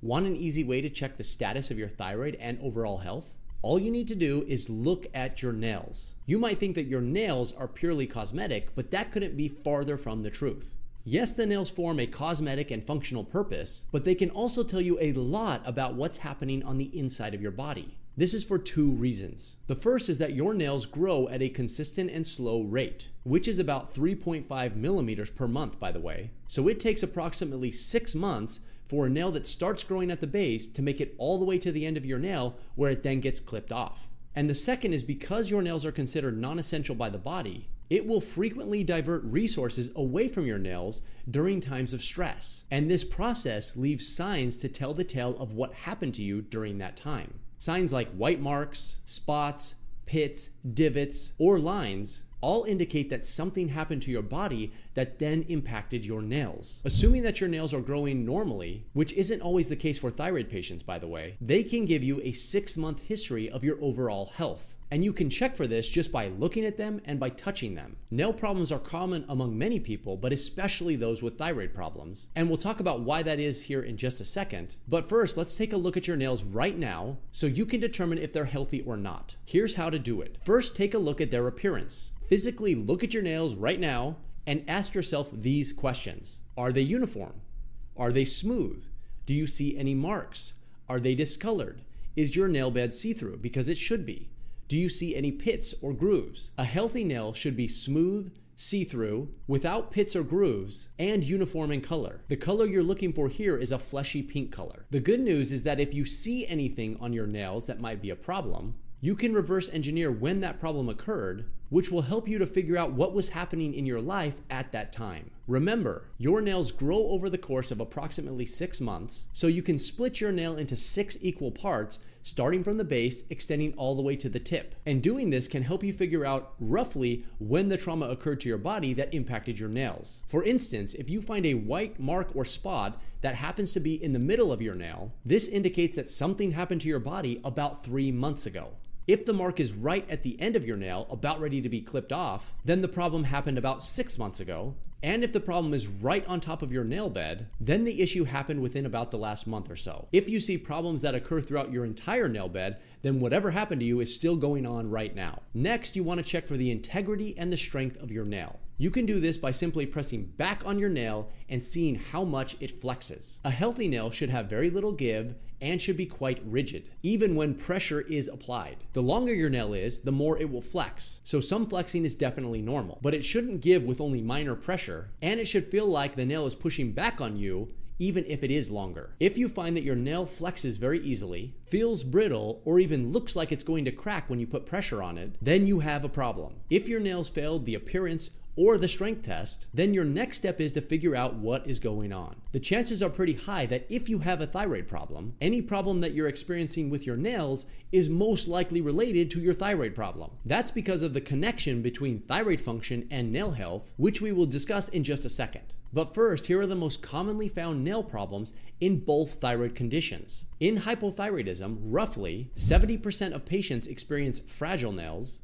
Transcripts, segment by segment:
Want an easy way to check the status of your thyroid and overall health? All you need to do is look at your nails. You might think that your nails are purely cosmetic, but that couldn't be farther from the truth. Yes, the nails form a cosmetic and functional purpose, but they can also tell you a lot about what's happening on the inside of your body. This is for two reasons. The first is that your nails grow at a consistent and slow rate, which is about 3.5 millimeters per month, by the way. So it takes approximately 6 months for a nail that starts growing at the base to make it all the way to the end of your nail, where it then gets clipped off. And the second is because your nails are considered non-essential by the body, it will frequently divert resources away from your nails during times of stress. And this process leaves signs to tell the tale of what happened to you during that time. Signs like white marks, spots, pits, divots, or lines all indicate that something happened to your body that then impacted your nails. Assuming that your nails are growing normally, which isn't always the case for thyroid patients, by the way, they can give you a 6-month history of your overall health. And you can check for this just by looking at them and by touching them. Nail problems are common among many people, but especially those with thyroid problems. And we'll talk about why that is here in just a second. But first, let's take a look at your nails right now so you can determine if they're healthy or not. Here's how to do it. First, take a look at their appearance. Physically look at your nails right now and ask yourself these questions. Are they uniform? Are they smooth? Do you see any marks? Are they discolored? Is your nail bed see-through? Because it should be. Do you see any pits or grooves? A healthy nail should be smooth, see-through, without pits or grooves, and uniform in color. The color you're looking for here is a fleshy pink color. The good news is that if you see anything on your nails that might be a problem, you can reverse engineer when that problem occurred, which will help you to figure out what was happening in your life at that time. Remember, your nails grow over the course of approximately 6 months, so you can split your nail into 6 equal parts, starting from the base, extending all the way to the tip. And doing this can help you figure out roughly when the trauma occurred to your body that impacted your nails. For instance, if you find a white mark or spot that happens to be in the middle of your nail, this indicates that something happened to your body about 3 months ago. If the mark is right at the end of your nail, about ready to be clipped off, then the problem happened about 6 months ago. And if the problem is right on top of your nail bed, then the issue happened within about the last month or so. If you see problems that occur throughout your entire nail bed, then whatever happened to you is still going on right now. Next, you want to check for the integrity and the strength of your nail. You can do this by simply pressing back on your nail and seeing how much it flexes. A healthy nail should have very little give and should be quite rigid, even when pressure is applied. The longer your nail is, the more it will flex. So some flexing is definitely normal, but it shouldn't give with only minor pressure, and it should feel like the nail is pushing back on you even if it is longer. If you find that your nail flexes very easily, feels brittle, or even looks like it's going to crack when you put pressure on it, then you have a problem. If your nails failed the appearance or the strength test, then your next step is to figure out what is going on. The chances are pretty high that if you have a thyroid problem, any problem that you're experiencing with your nails is most likely related to your thyroid problem. That's because of the connection between thyroid function and nail health, which we will discuss in just a second. But first, here are the most commonly found nail problems in both thyroid conditions. In hypothyroidism, roughly 70% of patients experience fragile nails,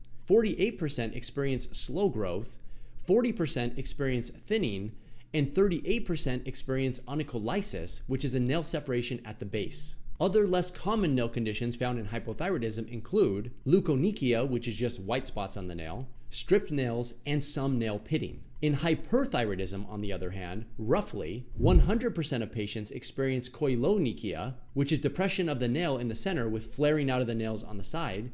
48% experience slow growth, 40% experience thinning, and 38% experience onycholysis, which is a nail separation at the base. Other less common nail conditions found in hypothyroidism include leukonychia, which is just white spots on the nail, stripped nails, and some nail pitting. In hyperthyroidism, on the other hand, roughly 100% of patients experience koilonychia, which is depression of the nail in the center with flaring out of the nails on the side,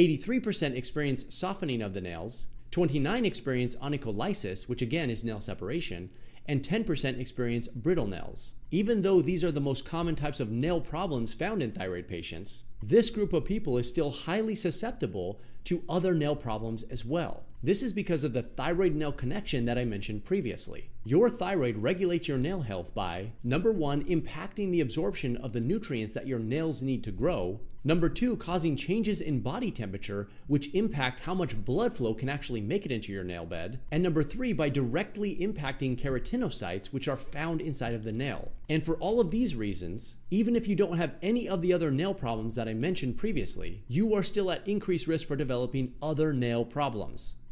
83% experience softening of the nails, 29% experience onycholysis, which again is nail separation, and 10% experience brittle nails. Even though these are the most common types of nail problems found in thyroid patients, this group of people is still highly susceptible to other nail problems as well. This is because of the thyroid-nail connection that I mentioned previously. Your thyroid regulates your nail health by, number 1, impacting the absorption of the nutrients that your nails need to grow, number 2, causing changes in body temperature, which impact how much blood flow can actually make it into your nail bed, and number 3, by directly impacting keratinocytes, which are found inside of the nail. And for all of these reasons, even if you don't have any of the other nail problems that I mentioned previously, you are still at increased risk for developing other nail problems.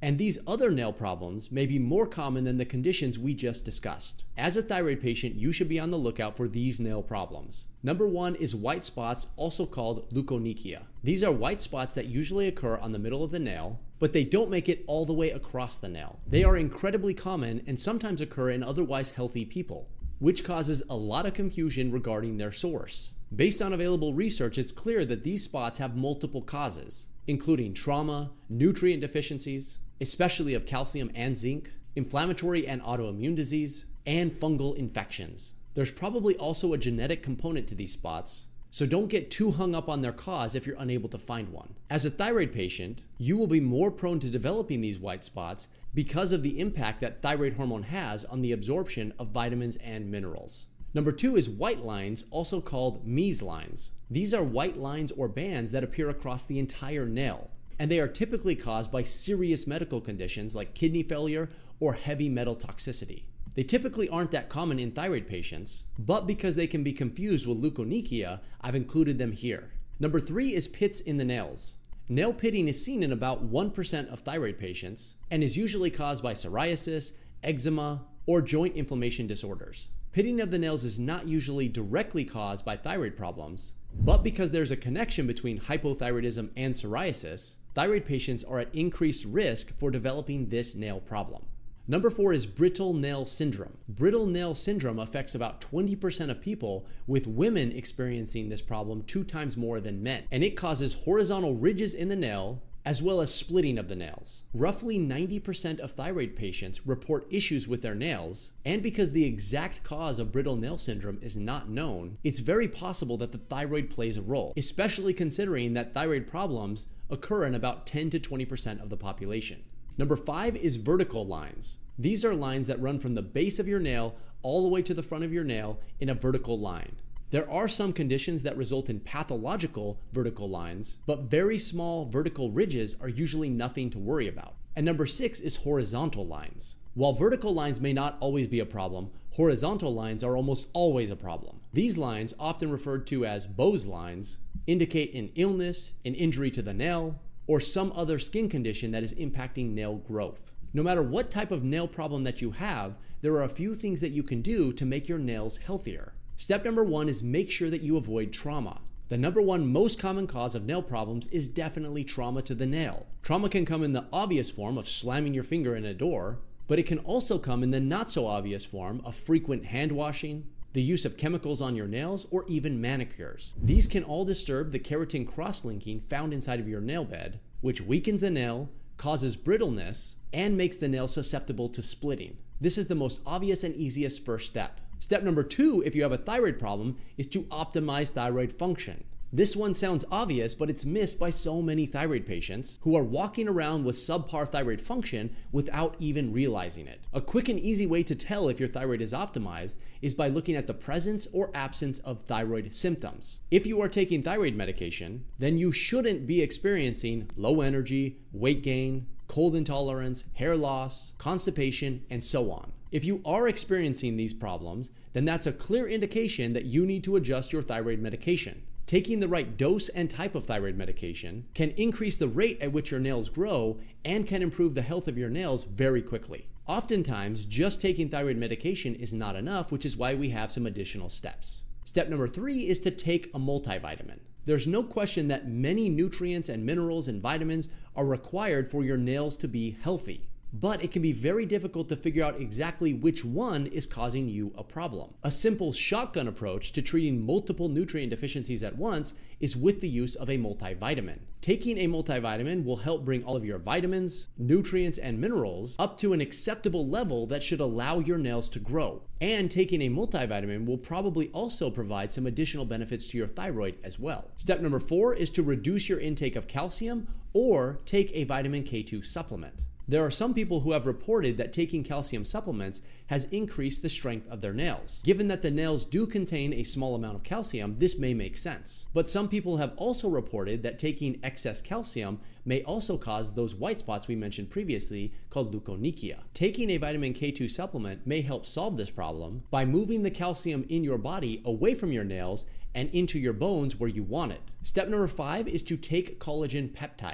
And these other nail problems may be more common than the conditions we just discussed. As a thyroid patient, you should be on the lookout for these nail problems. Number 1 is white spots, also called leukonychia. These are white spots that usually occur on the middle of the nail, but they don't make it all the way across the nail. They are incredibly common and sometimes occur in otherwise healthy people, which causes a lot of confusion regarding their source. Based on available research, it's clear that these spots have multiple causes, including trauma, nutrient deficiencies, especially of calcium and zinc, inflammatory and autoimmune disease, and fungal infections. There's probably also a genetic component to these spots, so don't get too hung up on their cause if you're unable to find one. As a thyroid patient, you will be more prone to developing these white spots because of the impact that thyroid hormone has on the absorption of vitamins and minerals. Number 2 is white lines, also called Mees lines. These are white lines or bands that appear across the entire nail, and they are typically caused by serious medical conditions like kidney failure or heavy metal toxicity. They typically aren't that common in thyroid patients, but because they can be confused with leukonychia, I've included them here. Number 3 is pits in the nails. Nail pitting is seen in about 1% of thyroid patients and is usually caused by psoriasis, eczema, or joint inflammation disorders. Pitting of the nails is not usually directly caused by thyroid problems, but because there's a connection between hypothyroidism and psoriasis, thyroid patients are at increased risk for developing this nail problem. Number 4 is brittle nail syndrome. Brittle nail syndrome affects about 20% of people, with women experiencing this problem 2 times more than men, and it causes horizontal ridges in the nail as well as splitting of the nails. Roughly 90% of thyroid patients report issues with their nails, and because the exact cause of brittle nail syndrome is not known, it's very possible that the thyroid plays a role, especially considering that thyroid problems occur in about 10 to 20% of the population. Number 5 is vertical lines. These are lines that run from the base of your nail all the way to the front of your nail in a vertical line. There are some conditions that result in pathological vertical lines, but very small vertical ridges are usually nothing to worry about. And number 6 is horizontal lines. While vertical lines may not always be a problem, horizontal lines are almost always a problem. These lines, often referred to as Bose lines, indicate an illness, an injury to the nail, or some other skin condition that is impacting nail growth. No matter what type of nail problem that you have, there are a few things that you can do to make your nails healthier. Step number 1 is make sure that you avoid trauma. The number 1 most common cause of nail problems is definitely trauma to the nail. Trauma can come in the obvious form of slamming your finger in a door, but it can also come in the not so obvious form of frequent hand washing, the use of chemicals on your nails, or even manicures. These can all disturb the keratin cross-linking found inside of your nail bed, which weakens the nail, causes brittleness, and makes the nail susceptible to splitting. This is the most obvious and easiest first step. Step number 2, if you have a thyroid problem, is to optimize thyroid function. This one sounds obvious, but it's missed by so many thyroid patients who are walking around with subpar thyroid function without even realizing it. A quick and easy way to tell if your thyroid is optimized is by looking at the presence or absence of thyroid symptoms. If you are taking thyroid medication, then you shouldn't be experiencing low energy, weight gain, cold intolerance, hair loss, constipation, and so on. If you are experiencing these problems, then that's a clear indication that you need to adjust your thyroid medication. Taking the right dose and type of thyroid medication can increase the rate at which your nails grow and can improve the health of your nails very quickly. Oftentimes, just taking thyroid medication is not enough, which is why we have some additional steps. Step number 3 is to take a multivitamin. There's no question that many nutrients and minerals and vitamins are required for your nails to be healthy, but it can be very difficult to figure out exactly which one is causing you a problem. A simple shotgun approach to treating multiple nutrient deficiencies at once is with the use of a multivitamin. Taking a multivitamin will help bring all of your vitamins, nutrients, and minerals up to an acceptable level that should allow your nails to grow. And taking a multivitamin will probably also provide some additional benefits to your thyroid as well. Step number 4 is to reduce your intake of calcium or take a vitamin K2 supplement. There are some people who have reported that taking calcium supplements has increased the strength of their nails. Given that the nails do contain a small amount of calcium, this may make sense. But some people have also reported that taking excess calcium may also cause those white spots we mentioned previously called leukonychia. Taking a vitamin K2 supplement may help solve this problem by moving the calcium in your body away from your nails and into your bones where you want it. Step number 5 is to take collagen peptides.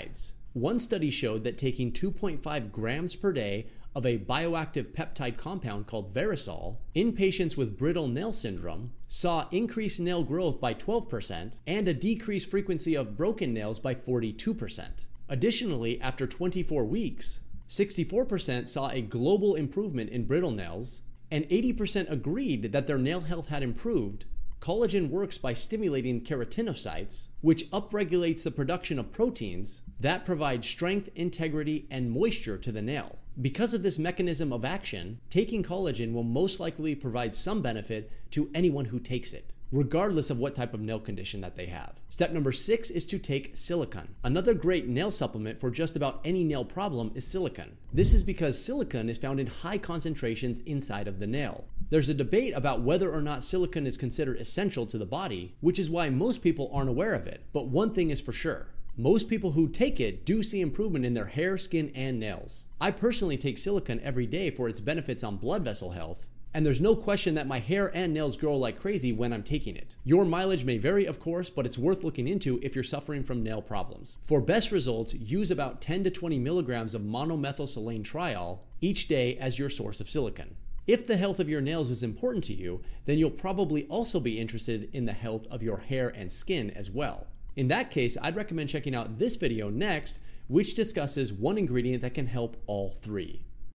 One study showed that taking 2.5 grams per day of a bioactive peptide compound called Verisol in patients with brittle nail syndrome saw increased nail growth by 12% and a decreased frequency of broken nails by 42%. Additionally, after 24 weeks, 64% saw a global improvement in brittle nails, and 80% agreed that their nail health had improved. Collagen works by stimulating keratinocytes, which upregulates the production of proteins that provide strength, integrity, and moisture to the nail. Because of this mechanism of action, taking collagen will most likely provide some benefit to anyone who takes it, regardless of what type of nail condition that they have. Step number 6 is to take silicone. Another great nail supplement for just about any nail problem is silicone. This is because silicone is found in high concentrations inside of the nail. There's a debate about whether or not silicone is considered essential to the body, which is why most people aren't aware of it. But one thing is for sure. Most people who take it do see improvement in their hair, skin, and nails. I personally take silicone every day for its benefits on blood vessel health, and there's no question that my hair and nails grow like crazy when I'm taking it. Your mileage may vary, of course, but it's worth looking into if you're suffering from nail problems. For best results, use about 10 to 20 milligrams of monomethylsilane triol each day as your source of silicone. If the health of your nails is important to you, then you'll probably also be interested in the health of your hair and skin as well. In that case, I'd recommend checking out this video next, which discusses one ingredient that can help all three.